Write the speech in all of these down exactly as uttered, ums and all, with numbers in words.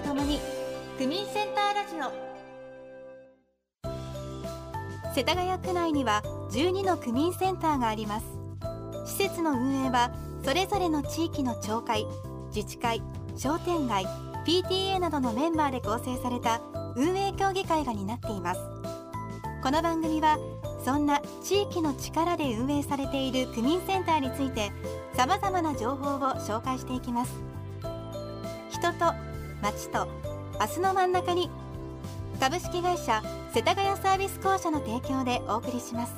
ともに区民センターラジオ。世田谷区内にはじゅうにの区民センターがあります。施設の運営はそれぞれの地域の町会、自治会、商店街、ピーティーエー などのメンバーで構成された運営協議会が担っています。この番組はそんな地域の力で運営されている区民センターについてさまざまな情報を紹介していきます。人と町と明日の真ん中に、株式会社世田谷サービス公社の提供でお送りします。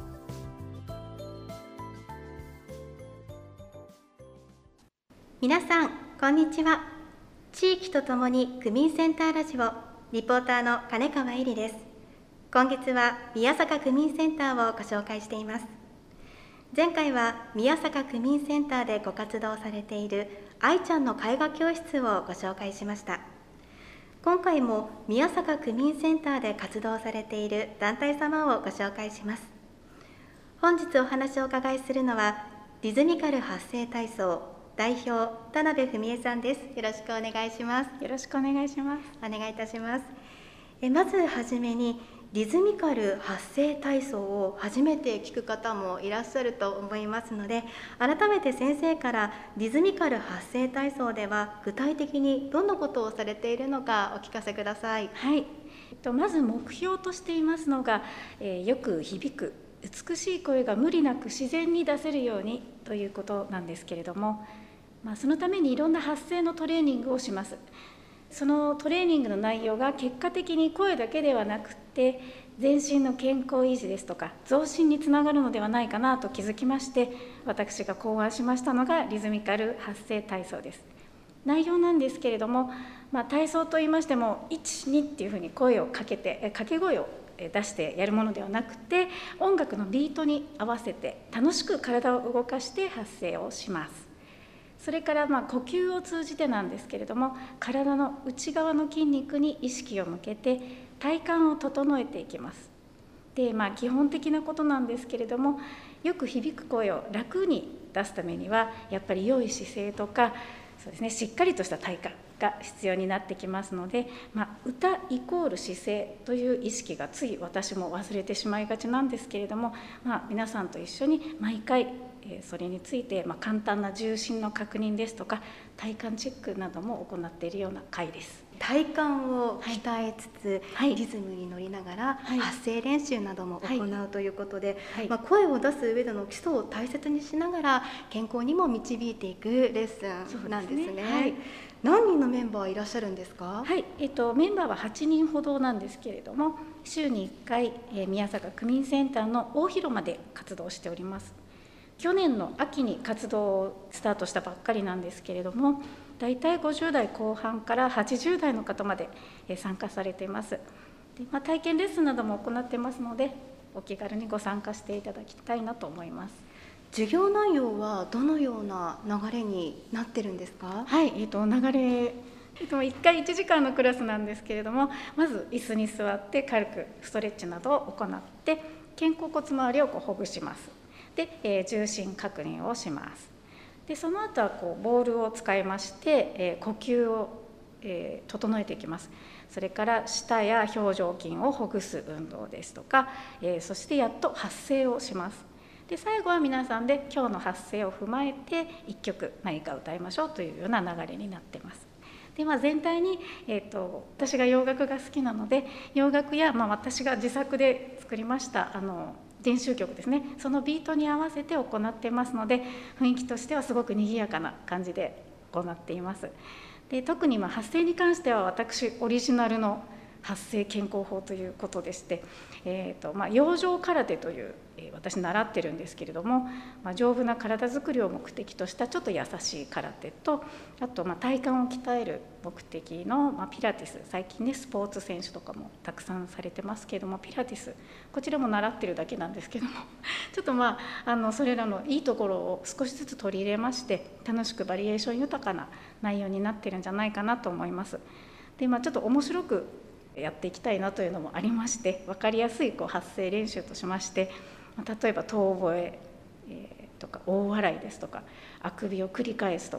皆さんこんにちは。地域とともに区民センターラジオリポーターの金川絵里です。今月は宮坂区民センターをご紹介しています。前回は宮坂区民センターでご活動されている愛ちゃんの絵画教室をご紹介しました。今回も宮坂区民センターで活動されている団体様をご紹介します。本日お話をお伺いするのはリズミカル発声体操代表田辺文江さんです。よろしくお願いします。 よろしくお願いします。 お願いいたします。えまずはじめにリズミカル発声体操を初めて聞く方もいらっしゃると思いますので、改めて先生からリズミカル発声体操では具体的にどんなことをされているのかお聞かせください。 はい、えっと、まず目標としていますのが、えー、よく響く美しい声が無理なく自然に出せるようにということなんですけれども、まあ、そのためにいろんな発声のトレーニングをします。そのトレーニングの内容が結果的に声だけではなくて全身の健康維持ですとか増進につながるのではないかなと気づきまして、私が考案しましたのがリズミカル発声体操です。内容なんですけれども、まあ、体操といいましてもいち、にっていうふうに声をかけて掛け声を出してやるものではなくて、音楽のビートに合わせて楽しく体を動かして発声をします。それからまあ呼吸を通じてなんですけれども、体の内側の筋肉に意識を向けて体幹を整えていきます。で、まあ、基本的なことなんですけれども、よく響く声を楽に出すためにはやっぱり良い姿勢とか、そうですね、しっかりとした体幹が必要になってきますので、まあ、歌イコール姿勢という意識がつい私も忘れてしまいがちなんですけれども、まあ、皆さんと一緒に毎回それについて、まあ、簡単な重心の確認ですとか体幹チェックなども行っているような会です。 体幹を鍛えつつ、はい、リズムに乗りながら、はい、発声練習なども行うということで、はいまあ、声を出す上での基礎を大切にしながら健康にも導いていくレッスンなんですね。ですね、はい、何人のメンバーいらっしゃるんですか？ はい、えっと、メンバーははちにんほどなんですけれども、週にいっかい、えー、宮坂区民センターの大広間で活動しております。去年の秋に活動をスタートしたばっかりなんですけれども、だいたいごじゅう代後半からはちじゅう代の方まで参加されています。で、まあ、体験レッスンなども行ってますので、お気軽にご参加していただきたいなと思います。 授業内容はどのような流れになってるんですか？ はい、えっと、流れ、えっと、いっかいいちじかんのクラスなんですけれども、まず椅子に座って軽くストレッチなどを行って肩甲骨周りをこうほぐします。で、えー、重心確認をします。で、その後はこうボールを使いまして、えー、呼吸を、えー、整えていきます。それから舌や表情筋をほぐす運動ですとか、えー、そしてやっと発声をします。で、最後は皆さんで今日の発声を踏まえていっきょく何か歌いましょうというような流れになっています。で、まあ、全体に、えーと、私が洋楽が好きなので、洋楽や、まあ、私が自作で作りましたあの練習曲ですね、そのビートに合わせて行っていますので、雰囲気としてはすごく賑やかな感じで行っています。で、特にまあ発声に関しては私オリジナルの発声健康法ということでして、えーとまあ、養生空手という、えー、私習ってるんですけれども、まあ、丈夫な体づくりを目的としたちょっと優しい空手と、あとまあ体幹を鍛える目的の、まあ、ピラティス、最近ねスポーツ選手とかもたくさんされてますけれども、ピラティス、こちらも習ってるだけなんですけどもちょっとまあ、あのそれらのいいところを少しずつ取り入れまして、楽しくバリエーション豊かな内容になってるんじゃないかなと思います。で、まあ、ちょっと面白くやっていきたいなというのもありまして、分かりやすいこう発声練習としまして、例えば遠吠え、えー、とか大笑いですとか、あくびを繰り返すとか、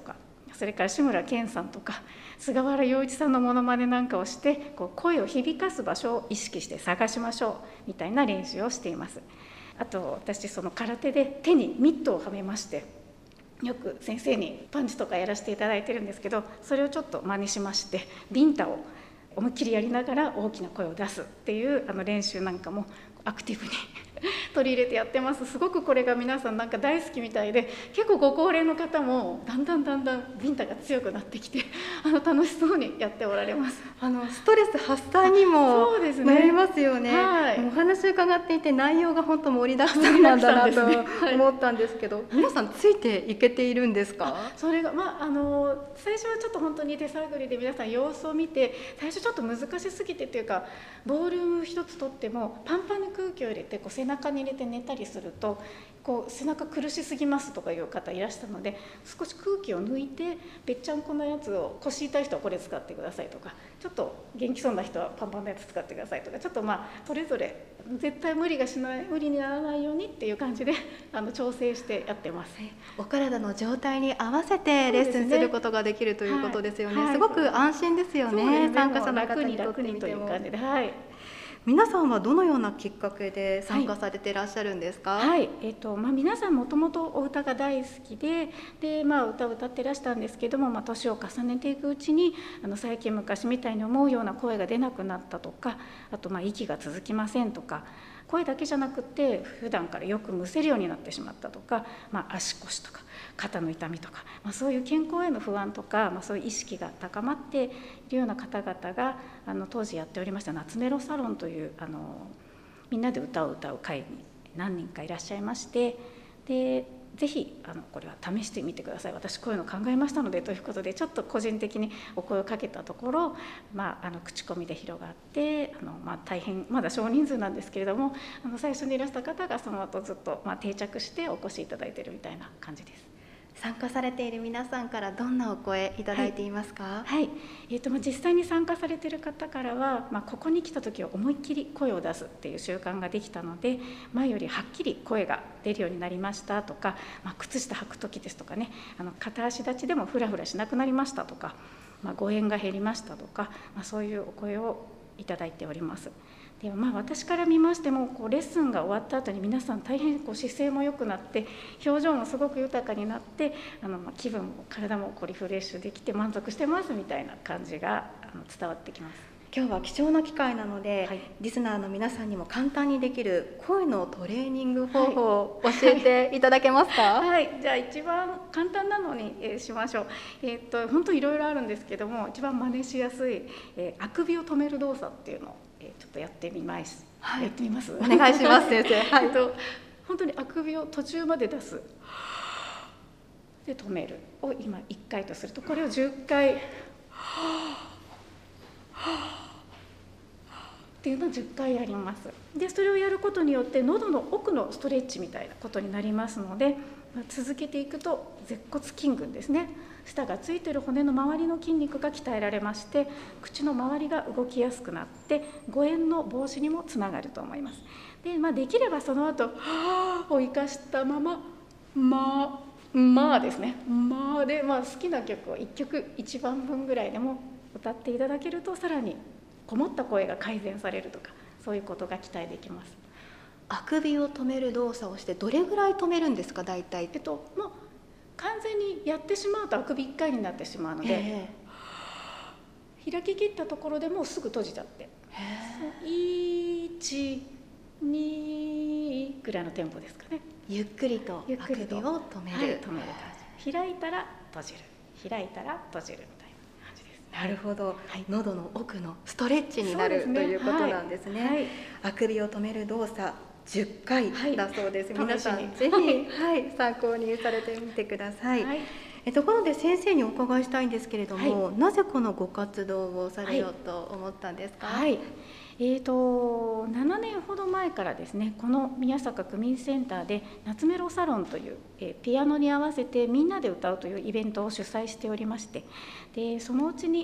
それから志村けんさんとか菅原洋一さんのモノマネなんかをして、こう声を響かす場所を意識して探しましょうみたいな練習をしています。あと私その空手で手にミットをはめまして、よく先生にパンチとかやらせていただいてるんですけど、それをちょっと真似しまして、ビンタを思いっきりやりながら大きな声を出すっていうあの練習なんかもアクティブに取り入れてやってます。すごくこれが皆さんなんか大好きみたいで、結構ご高齢の方もだんだんだんだんビンタが強くなってきて、あの楽しそうにやっておられます。 あのストレス発散にもそうですねなりますよね。 はい、 お話伺っていて内容が本当盛りだくさんなんだなと思ったんですけど、皆さんついていけているんですか？ それがまああの最初はちょっと本当に手探りで皆さん様子を見て、最初ちょっと難しすぎてっていうか、ボール一つ取ってもパンパンに空気を入れてこう背中に入れて寝たりすると、こう背中苦しすぎますとかいう方いらしたので、少し空気を抜いてぺっちゃんこなやつを、腰痛い人はこれ使ってくださいとか、ちょっと元気そうな人はパンパンのやつ使ってくださいとか、ちょっとまあそれぞれ絶対無理がしない無理にならないようにっていう感じであの調整してやってます。 お体の状態に合わせてレッスンすることができるということですよね。 はいはい、 すごく安心ですよね。参加者の方にとってみても。 楽に楽にという感じで、はい。 皆さんはどのようなきっかけで参加されていらっしゃるんですか？ はい、はい、えーとまあ、皆さんもともとお歌が大好きで、で、まあ、歌を歌ってらしたんですけども、まあ、年を重ねていくうちにあの最近昔みたいに思うような声が出なくなったとか、あとまあ息が続きませんとか、声だけじゃなくて普段からよくむせるようになってしまったとか、まあ、足腰とか肩の痛みとか、まあ、そういう健康への不安とか、まあ、そういう意識が高まっているような方々があの当時やっておりました夏メロサロンというあのみんなで歌を歌う会に何人かいらっしゃいまして、でぜひあのこれは試してみてください、私こういうの考えましたのでということで、ちょっと個人的にお声をかけたところ、まあ、あの口コミで広がってあの、まあ、大変まだ少人数なんですけれども、あの最初にいらした方がその後ずっと、まあ、定着してお越しいただいているみたいな感じです。 参加されている皆さんからどんなお声いただいていますか？ はい、はい、えーとまあ、実際に参加されている方からは、まあ、ここに来た時は思いっきり声を出すっていう習慣ができたので、前よりはっきり声が出るようになりましたとか、まあ、靴下履く時ですとかね、あの片足立ちでもフラフラしなくなりましたとか、まあ、誤嚥が減りましたとか、まあ、そういうお声をいただいております。でまあ、私から見ましても、こうレッスンが終わった後に皆さん大変こう姿勢も良くなって、表情もすごく豊かになって、あのまあ気分も体もこうリフレッシュできて満足してますみたいな感じがあの伝わってきます。 今日は貴重な機会なので、はい、リスナーの皆さんにも簡単にできる声のトレーニング方法を教えていただけますか？ はい、はい、じゃあ一番簡単なのに、えー、しましょう。えー、っと本当いろいろあるんですけども、一番真似しやすい、えー、あくびを止める動作っていうのをちょっとやってみます。はい、やってみます。 お願いします先生。 はい。と本当にあくびを途中まで出す。で止めるを今いっかいとすると、これをじゅっかいっていうのをじゅっかいやります。でそれをやることによって喉の奥のストレッチみたいなことになりますので、まあ、続けていくと舌骨筋群ですね、舌がついている骨の周りの筋肉が鍛えられまして、口の周りが動きやすくなって誤嚥の防止にもつながると思います。で、まあ、できればその後はを生かしたまままあまあですね、まあで、まあ、好きな曲をいっきょくいちばんぶんぐらいでも歌っていただけると、さらにこもった声が改善されるとか、そういうことが期待できます。 あくびを止める動作をしてどれぐらい止めるんですか？大体。 えっともう完全にやってしまうとあくびいっかいになってしまうので、開き切ったところでもうすぐ閉じちゃって、いち、にぐらいのテンポですかね。 ゆっくりとあくびを止める、はい、 止める感じ。開いたら閉じる、開いたら閉じるみたいな感じです。 なるほど、はい、喉の奥のストレッチになる、ね、ということなんですね。はいはい、あくびを止める動作じゅっかいだそうです。はい、皆さんぜひ、はい、参考にされてみてください。はい、えところで先生にお伺いしたいんですけれども、はい、なぜこのご活動をされようと思ったんですか？ はいはい、えーとななねんほど前からですね、この宮坂区民センターで夏メロサロンという、えー、ピアノに合わせてみんなで歌うというイベントを主催しておりまして、でそのうちに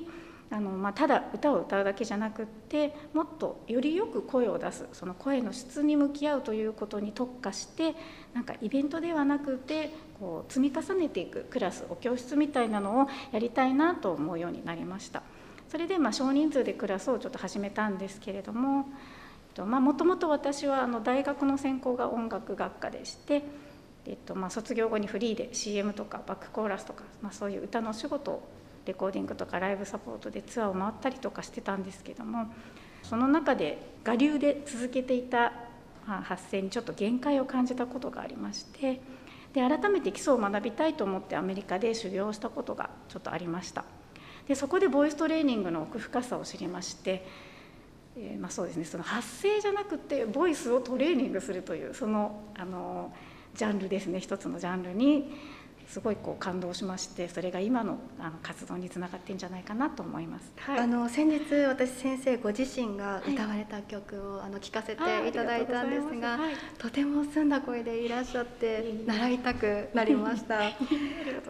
あの、まあ、ただ歌を歌うだけじゃなくって、もっとよりよく声を出す、その声の質に向き合うということに特化して、なんかイベントではなくてこう積み重ねていくクラス、お教室みたいなのをやりたいなと思うようになりました。それでまあ少人数でクラスをちょっと始めたんですけれども、もともと私はあの大学の専攻が音楽学科でして、えっとまあ、卒業後にフリーで シーエム とかバックコーラスとか、まあ、そういう歌の仕事をレコーディングとかライブサポートでツアーを回ったりとかしてたんですけども、その中で我流で続けていた発声にちょっと限界を感じたことがありまして、で改めて基礎を学びたいと思ってアメリカで修行をしたことがちょっとありました。でそこでボイストレーニングの奥深さを知りまして、えーまあ、そうですね、その発声じゃなくてボイスをトレーニングするというそのあのジャンルですね、一つのジャンルにすごいこう感動しまして、それが今のあの活動につながっているんじゃないかなと思います。 はい、あの先日私先生ご自身が歌われた曲を、はい、あの聞かせていただいたんですが、はい、とても澄んだ声でいらっしゃって習いたくなりましたありがとうございます。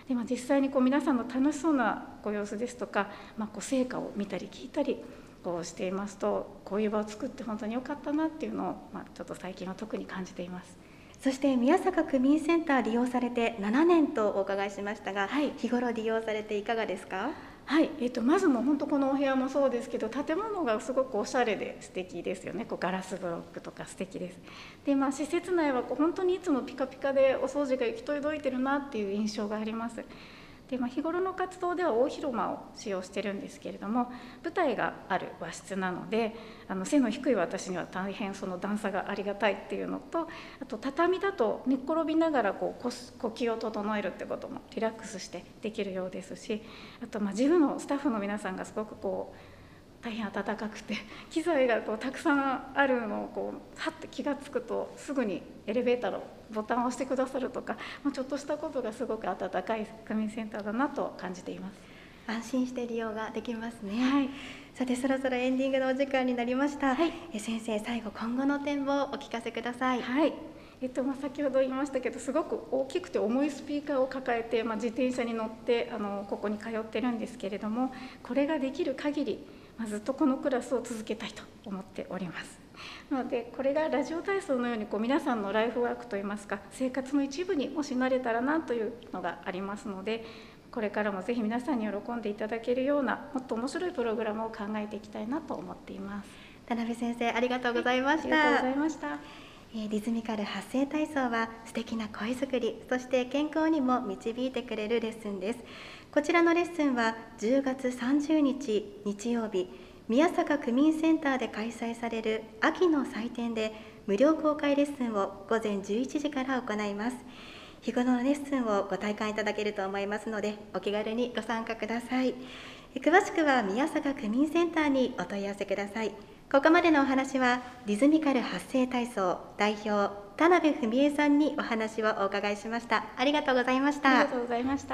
で、まあ、実際にこう皆さんの楽しそうなご様子ですとか、まあ、こう成果を見たり聞いたりこうしていますと、こういう場を作って本当に良かったなっていうのを、まあ、ちょっと最近は特に感じています。 そして宮坂区民センター利用されてななねんとお伺いしましたが、はい、日頃利用されていかがですか？ はい、えー、とまずもう本当このお部屋もそうですけど、建物がすごくおしゃれで素敵ですよね。こうガラスブロックとか素敵です。で、まあ、施設内はこう本当にいつもピカピカでお掃除が行き届いてるなっていう印象があります。で、まあ、日頃の活動では大広間を使用してるんですけれども、舞台がある和室なので、あの背の低い私には大変その段差がありがたいっていうのと、あと畳だと寝っ転びながらこう呼吸を整えるってこともリラックスしてできるようですし、あとまあ自分のスタッフの皆さんがすごくこう大変温かくて、機材がこうたくさんあるのをこうはって気がつくとすぐにエレベーターのボタンを押してくださるとか、ちょっとしたことがすごく温かい区民センターだなと感じています。 安心して利用ができますね。 はい、 さてそろそろエンディングのお時間になりました。はい、え先生、最後今後の展望をお聞かせください。 はい、えっとまあ、先ほど言いましたけど、すごく大きくて重いスピーカーを抱えて、まあ、自転車に乗ってあのここに通ってるんですけれども、これができる限り、まあ、ずっとこのクラスを続けたいと思っております。なのでこれがラジオ体操のようにこう皆さんのライフワークといいますか、生活の一部にもしなれたらなというのがありますので、これからもぜひ皆さんに喜んでいただけるようなもっと面白いプログラムを考えていきたいなと思っています。 田辺先生、ありがとうございました。 はい、ありがとうございました。 リズミカル発声体操は素敵な声作り、そして健康にも導いてくれるレッスンです。こちらのレッスンはじゅうがつさんじゅうにち日曜日、宮坂区民センターで開催される秋の祭典で無料公開レッスンをごぜんじゅういちじから行います。日頃のレッスンをご体感いただけると思いますので、お気軽にご参加ください。詳しくは宮坂区民センターにお問い合わせください。ここまでのお話はリズミカル発声体操代表田辺文江さんにお話をお伺いしました。ありがとうございました。 ありがとうございました。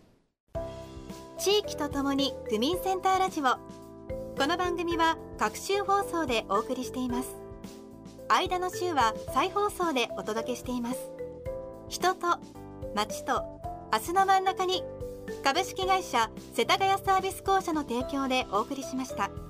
地域とともに区民センターラジオ、この番組は各週放送でお送りしています。間の週は再放送でお届けしています。人と街と明日の真ん中に、株式会社世田谷サービス公社の提供でお送りしました。